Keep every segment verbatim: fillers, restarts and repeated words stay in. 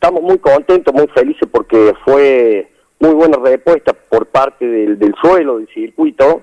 estamos muy contentos, muy felices porque fue muy buena respuesta por parte del, del suelo, del circuito,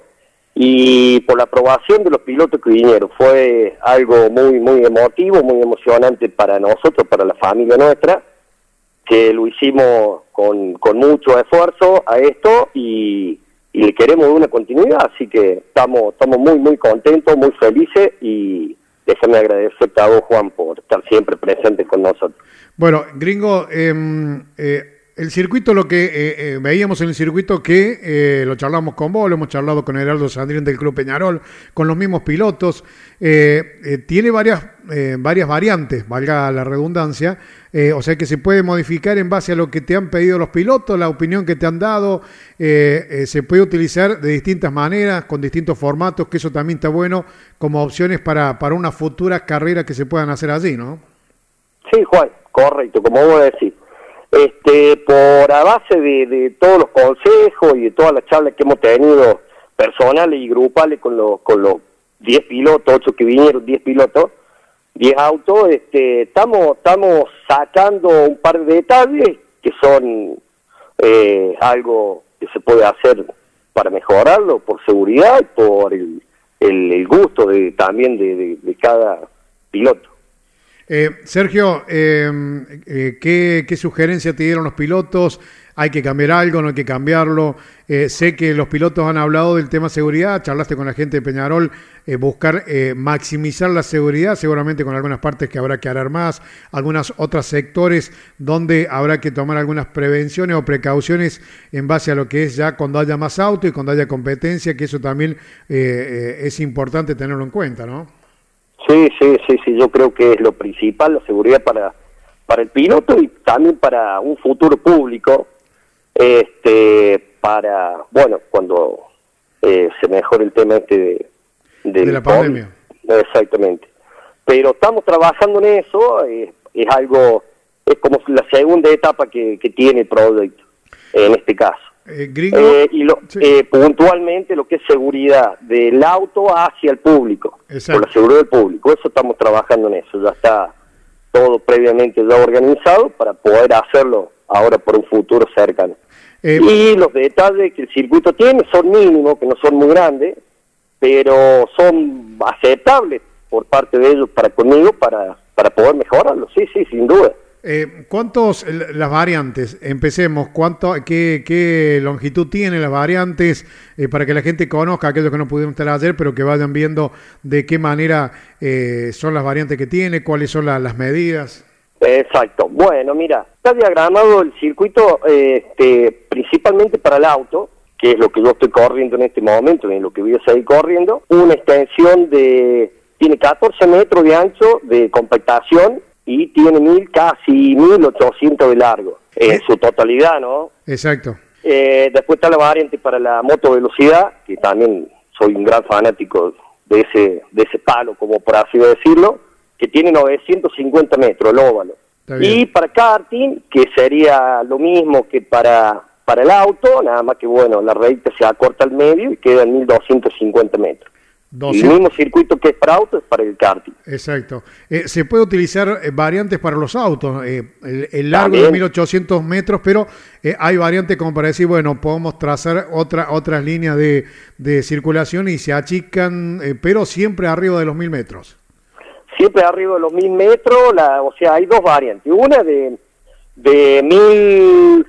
y por la aprobación de los pilotos que vinieron. Fue algo muy muy emotivo, muy emocionante para nosotros, para la familia nuestra, que lo hicimos con, con mucho esfuerzo a esto y, y le queremos una continuidad, así que estamos estamos muy muy contentos, muy felices, y déjame agradecerte a vos, Juan, por estar siempre presente con nosotros. Bueno, Gringo, eh, eh, el circuito, lo que eh, eh, veíamos en el circuito, que eh, lo charlamos con vos, lo hemos charlado con Heraldo Sandrín del Club Peñarol, con los mismos pilotos, eh, eh, tiene varias, eh, varias variantes, valga la redundancia, eh, o sea que se puede modificar en base a lo que te han pedido los pilotos, la opinión que te han dado, eh, eh, se puede utilizar de distintas maneras, con distintos formatos, que eso también está bueno como opciones para, para una futura carrera que se puedan hacer allí, ¿no? Sí, Juan, correcto, como vos decís. Este, por a base de, de todos los consejos y de todas las charlas que hemos tenido personales y grupales con los con los diez pilotos, ocho que vinieron, diez pilotos, diez autos, este, estamos estamos sacando un par de detalles que son eh, algo que se puede hacer para mejorarlo, por seguridad y por el, el, el gusto de también de, de, de cada piloto. Eh, Sergio, eh, eh, ¿qué, ¿qué sugerencia te dieron los pilotos? ¿Hay que cambiar algo? ¿No hay que cambiarlo? Eh, sé que los pilotos han hablado del tema seguridad, charlaste con la gente de Peñarol, eh, buscar eh, maximizar la seguridad, seguramente con algunas partes que habrá que hará más, algunos otros sectores donde habrá que tomar algunas prevenciones o precauciones en base a lo que es ya cuando haya más auto y cuando haya competencia, que eso también eh, eh, es importante tenerlo en cuenta, ¿no? Sí, sí, sí, sí, yo creo que es lo principal, la seguridad para para el piloto y también para un futuro público, este, para, bueno, cuando eh, se mejore el tema este de, de, de la pandemia. Exactamente. Pero estamos trabajando en eso, eh, es algo, es como la segunda etapa que, que tiene el proyecto, en este caso. Eh, gringo, eh, y lo, sí. eh, puntualmente lo que es seguridad del auto hacia el público, Exacto. por la seguridad del público, eso estamos trabajando en eso, ya está todo previamente ya organizado para poder hacerlo ahora por un futuro cercano. Eh, y los detalles que el circuito tiene son mínimos, que no son muy grandes, pero son aceptables por parte de ellos para conmigo para, para poder mejorarlo, sí, sí, sin duda. Eh, ¿Cuántos, las variantes? Empecemos, ¿cuánto, qué, qué longitud tienen las variantes eh, para que la gente conozca, aquellos que no pudieron estar ayer, pero que vayan viendo de qué manera eh, son las variantes que tiene, cuáles son la, las medidas? Exacto. Bueno, mira, está diagramado el circuito eh, este, principalmente para el auto, que es lo que yo estoy corriendo en este momento, en lo que voy a seguir corriendo, una extensión de, tiene catorce metros de ancho de compactación, y tiene mil, casi mil ochocientos de largo, en eh, su totalidad, ¿no? Exacto. Eh, después está la variante para la moto velocidad, que también soy un gran fanático de ese de ese palo, como por así decirlo, que tiene novecientos cincuenta metros, el óvalo. Y para karting, que sería lo mismo que para, para el auto, nada más que, bueno, la recta se acorta al medio y queda en mil doscientos cincuenta metros. doscientos. El mismo circuito que es para autos es para el karting. Exacto. Eh, se puede utilizar eh, variantes para los autos, eh, el, el largo ¿También? de mil ochocientos metros, pero eh, hay variantes como para decir, bueno, podemos trazar otra, otras líneas de, de circulación y se achican, eh, pero siempre arriba de los mil metros. Siempre arriba de los mil metros, la, o sea, hay dos variantes. Una de, de mil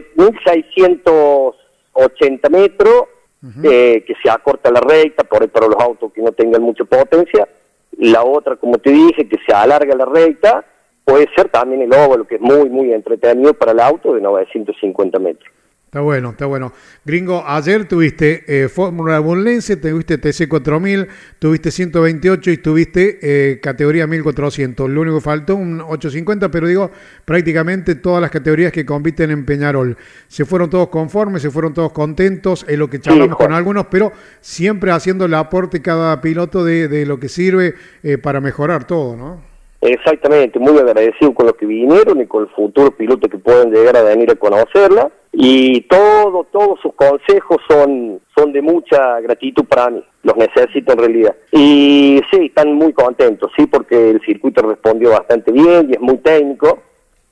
seiscientos ochenta metros, Uh-huh. Eh, que se acorta la recta, por para los autos que no tengan mucha potencia. La otra, como te dije, que se alarga la recta, puede ser también el óvalo, que es muy, muy entretenido para el auto, de novecientos cincuenta metros. Está bueno, está bueno. Gringo, ayer tuviste eh, Fórmula Bunlense, tuviste T C cuatro mil, tuviste ciento veintiocho y tuviste eh, categoría mil cuatrocientos. Lo único que faltó, un ochocientos cincuenta, pero digo, prácticamente todas las categorías que compiten en Peñarol. Se fueron todos conformes, se fueron todos contentos, es lo que charlamos sí, con algunos, pero siempre haciendo el aporte cada piloto de, de lo que sirve eh, para mejorar todo, ¿no? Exactamente, muy agradecido con los que vinieron y con los futuros pilotos que pueden llegar a venir a conocerla. Y todo, todos sus consejos son, son de mucha gratitud para mí, los necesito en realidad. Y sí, están muy contentos, sí, porque el circuito respondió bastante bien y es muy técnico.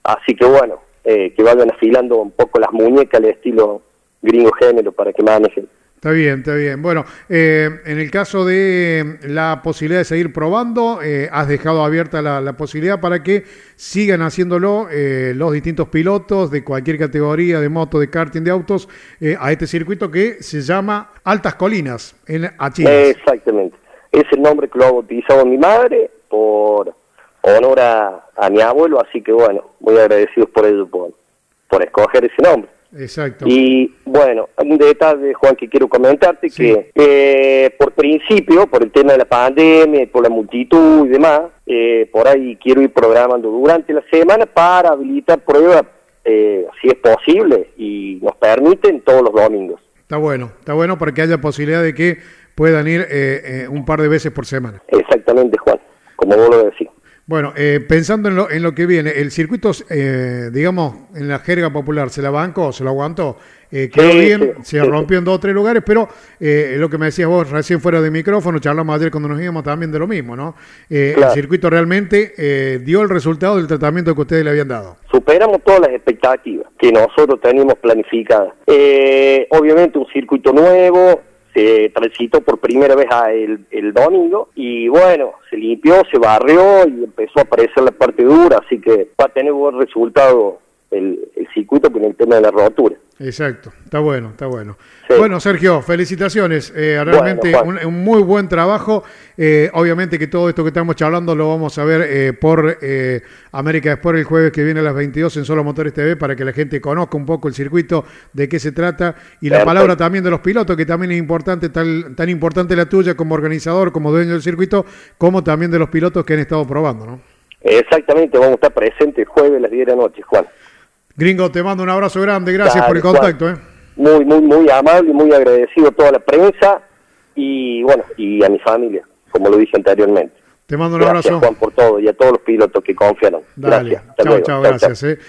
Así que bueno, eh, que vayan afilando un poco las muñecas al estilo gringo género para que manejen. Está bien, está bien. Bueno, eh, en el caso de la posibilidad de seguir probando, eh, has dejado abierta la, la posibilidad para que sigan haciéndolo eh, los distintos pilotos de cualquier categoría, de moto, de karting, de autos, eh, a este circuito que se llama Altas Colinas, en Achiras. Exactamente. Es el nombre que lo ha bautizado mi madre por honor a, a mi abuelo, así que bueno, muy agradecidos por ello, por, por escoger ese nombre. Exacto. Y bueno, hay un detalle, Juan, que quiero comentarte, sí. que eh, por principio, por el tema de la pandemia, por la multitud y demás, eh, por ahí quiero ir programando durante la semana para habilitar pruebas, eh, si es posible, y nos permiten todos los domingos. Está bueno, está bueno para que haya posibilidad de que puedan ir eh, eh, un par de veces por semana. Exactamente, Juan, como vos lo decís. Bueno, eh, pensando en lo, en lo que viene, el circuito, eh, digamos, en la jerga popular, ¿se la bancó, se lo aguantó? Eh, quedó sí, bien, sí, se sí, rompió sí. en dos o tres lugares, pero eh, lo que me decías vos recién fuera de micrófono, charlamos ayer cuando nos íbamos también de lo mismo, ¿no? Eh, claro. El circuito realmente eh, dio el resultado del tratamiento que ustedes le habían dado. Superamos todas las expectativas que nosotros teníamos planificadas. Eh, obviamente un circuito nuevo, se transitó por primera vez a el, el domingo y bueno, se limpió, se barrió y empezó a aparecer la parte dura, así que va a tener buen resultado el, el circuito con el tema de la rotura. Exacto, está bueno, está bueno. Sí. Bueno, Sergio, felicitaciones, eh, realmente bueno, un, un muy buen trabajo. Eh, obviamente que todo esto que estamos charlando lo vamos a ver eh, por eh, América Sport el jueves que viene a las veintidós en Solo Motores T V para que la gente conozca un poco el circuito, de qué se trata y la Perfecto. palabra también de los pilotos, que también es importante, tal, tan importante la tuya como organizador, como dueño del circuito, como también de los pilotos que han estado probando, ¿no? Exactamente, vamos a estar presentes el jueves a las diez de la noche, Juan. Gringo, te mando un abrazo grande, gracias Dale, por el contacto. Juan. Eh. Muy, muy, muy amable y muy agradecido a toda la prensa y bueno, y a mi familia, como lo dije anteriormente. Te mando un gracias, abrazo. Juan, por todo y a todos los pilotos que confiaron. Dale. Gracias. Chao, chao, gracias. Chao. Eh.